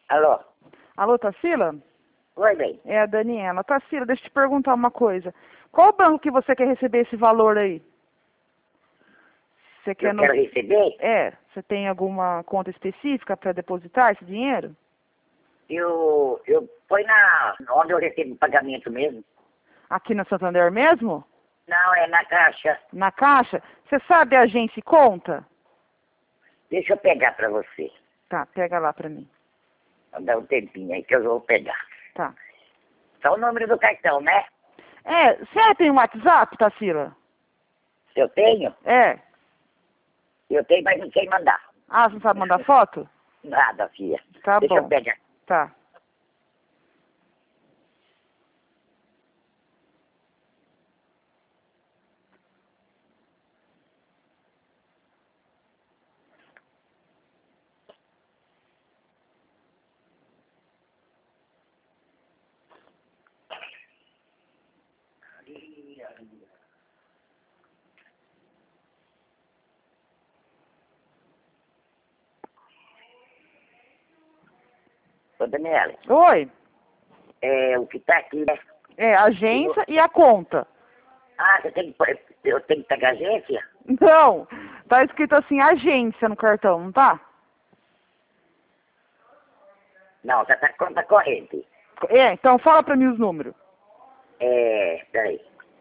Alô? Alô, Tarsila? Oi, bem. É a Daniela. Tarsila, deixa eu te perguntar uma coisa. Qual banco que você quer receber esse valor aí? Você quer Eu quero receber? Você tem alguma conta específica para depositar esse dinheiro? Foi onde eu recebo o pagamento mesmo. Aqui na Santander mesmo? Não, é na caixa. Na Caixa? Você sabe a agência e conta? Deixa eu pegar pra você. Tá, pega lá pra mim. Dá um tempinho aí que eu vou pegar. Tá. Só o número do cartão, né? Você tem um WhatsApp, Tarsila? Eu tenho? É. Eu tenho, mas não sei mandar. Ah, você não sabe mandar foto? Nada, filha. Tá Deixa eu bom. pegar. Tá. Ô, Daniela, Oi. o que tá aqui, né? É, a agência e a conta. Ah, eu tenho que pegar a agência? Não, tá escrito assim, agência no cartão, não tá? Não, já tá conta corrente. Então fala pra mim os números. Peraí.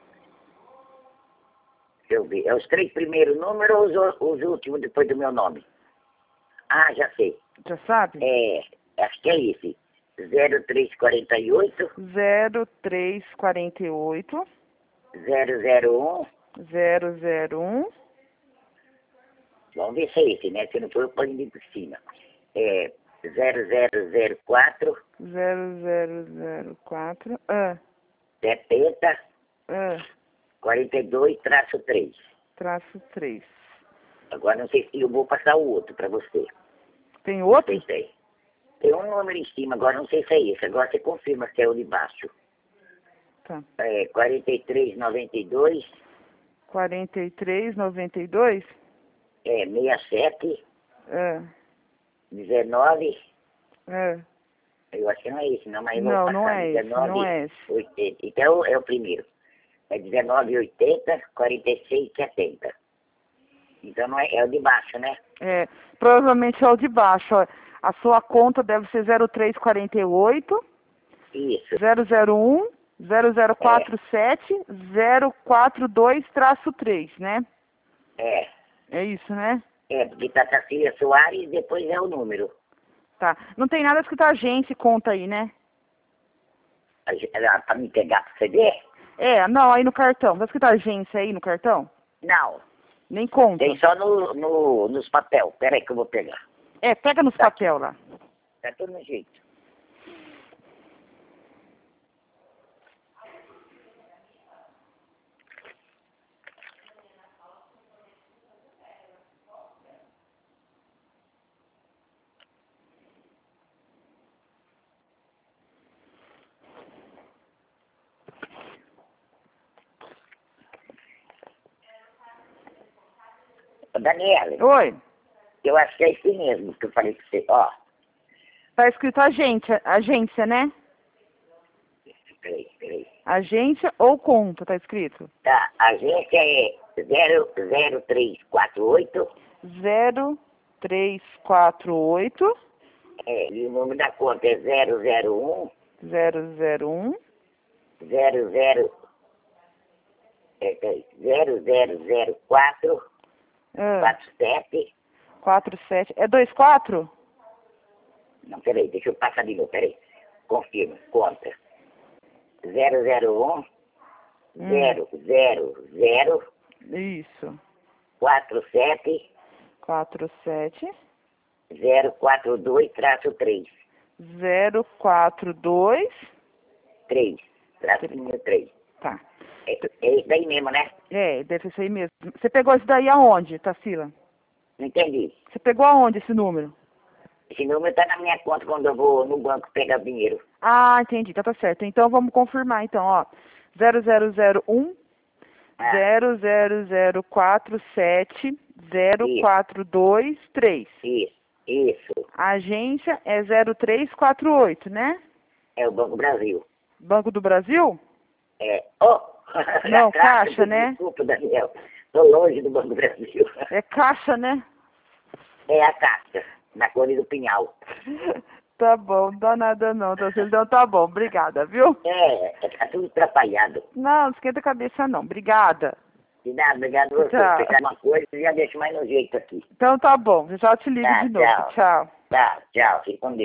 Deixa eu ver. É os 3 primeiros números ou os últimos depois do meu nome? Ah, já sei. Já sabe? Acho que é esse. 0348 0348 001. 001 Vamos ver se é esse, né? Se não for, eu ponho ali por cima. 0004 0004 70 42-3. traço 3. Agora não sei se eu vou passar o outro para você. Tem Não outro? sei se é. Tem um número em cima, agora não sei se é esse. Agora você confirma se é o de baixo. Tá. 4392 4392 67 é, 19. é. Eu acho que não é esse, não, mas eu vou Não, passar. não é esse, 19, não é esse. 80. Então é o primeiro. É 1980 46 70. Então não é o de baixo, né? Provavelmente é o de baixo. Ó. A sua conta deve ser 0348 Isso. 001 0047 042-3, né? É. É isso, né? Porque tá Cacilha Soares e depois é o número. Tá. Não tem nada escrito agência e conta aí, né? Pra me pegar pro CD? Não, aí no cartão. Tá escrito agência aí no cartão? Não. Nem conta. Tem só nos papel. Pera aí que eu vou pegar. Pega nos Tá. papel lá. Tá tudo no jeito. Daniela, Oi. eu acho que é esse mesmo que eu falei pra você. Ó, Tá escrito agência, né? peraí. Agência ou conta, tá escrito? Tá, a agência é 0348. 0348 E o número da conta é 001 001 00 0004 47. 47. É 24? Não, peraí, deixa eu passar de novo, peraí. Confirma, conta. 001 000 Isso. 47 47 042-3. 042. 3. Tracinho 3. Tá. É isso daí mesmo, né? Deve ser isso aí mesmo. Você pegou isso daí aonde, Tarsila? Não entendi. Você pegou aonde esse número? Esse número tá na minha conta quando eu vou no banco pegar dinheiro. Ah, entendi. Tá certo. Então vamos confirmar então, ó. 0001 00047 0423. Isso. Isso. A agência é 0348, né? É o Banco Brasil. Banco do Brasil? É. Oh! Não, Caixa, né? Desculpa, Daniel. Estou longe do Banco Brasil. É Caixa, né? É a Caixa, na Cone do Pinhal. Tá bom, não dá nada não, então tá bom, obrigada, viu? Tá tudo atrapalhado. Não esquenta a cabeça não, obrigada. De nada, obrigado a você. Tchau. Se pegar uma coisa, já deixo mais no jeito aqui. Então tá bom, já te ligo Tá, de novo, tchau. Tá, tchau. Fique com Deus.